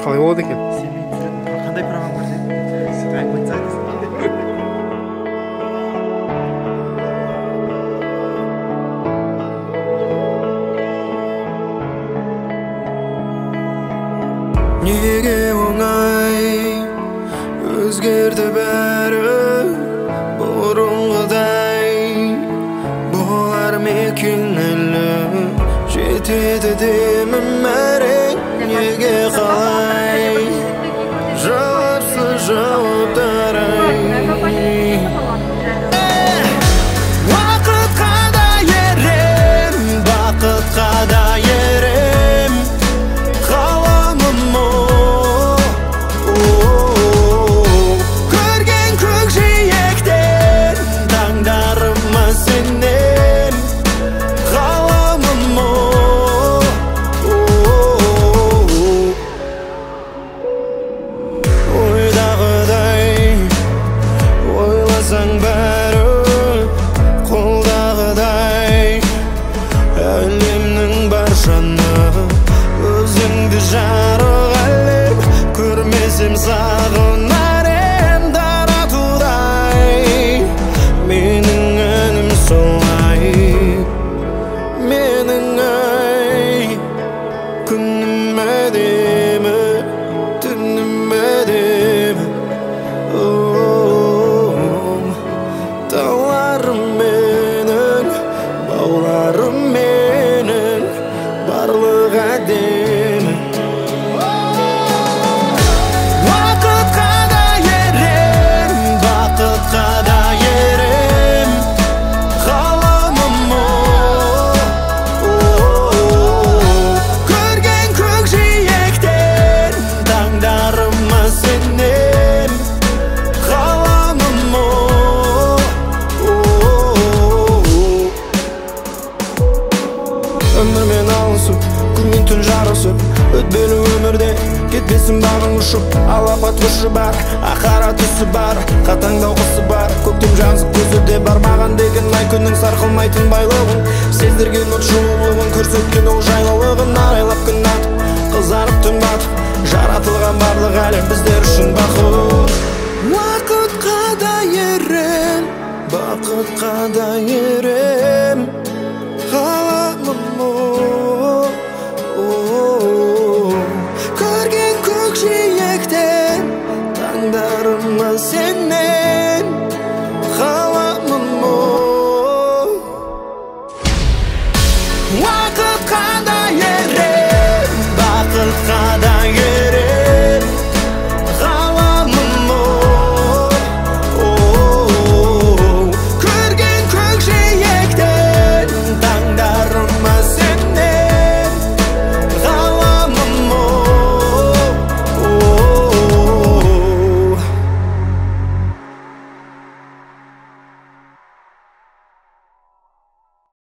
қалай болады екен? Сен мен түсіретін қандай программа көрсетіп сөйтіп айтып айтсаңыз. Неге оңай өзгерді бәрі бұрынғыдай болар ма екен әлі жетеді демім мәрең неге қалай жауапсыз жауаптар ай уақытқа да ерем бақытқа да ерем қаламым көрген көкжиектен таңдарыма сенем қаламым ойдағыдай ойласаң бәрі қолдағыдай әлемнің баршаны өзіңді жарық әлем көрмесем сағынар ем таратудай менің әнім солай менің ай күнім әдемі түнім әдемі тауларым менің бауларым менің барлық әдемі уақытқа да ерем бақытқа да ерем қаламым көрген көкжиектен таңдарыма сенем қаламым өмірмен алысып күн түн жарысып өтпелі өмірде кетпесін бағың ұшып алапат күші бар ақара түсі бар қатаңдау қысы бар көктем жазық көзіде бар маған деген ай күннің сарқылмайтын байлығын сездірген от жылулығын көрсеткен ол жайлылығын арайлап күн атып қызарып түн батып жаратылған барлық әлем біздер үшін бақыт уақытқа да ерем бақытқа да ерем қаламым көрген көкжиектен таңдарыма сенен қаламым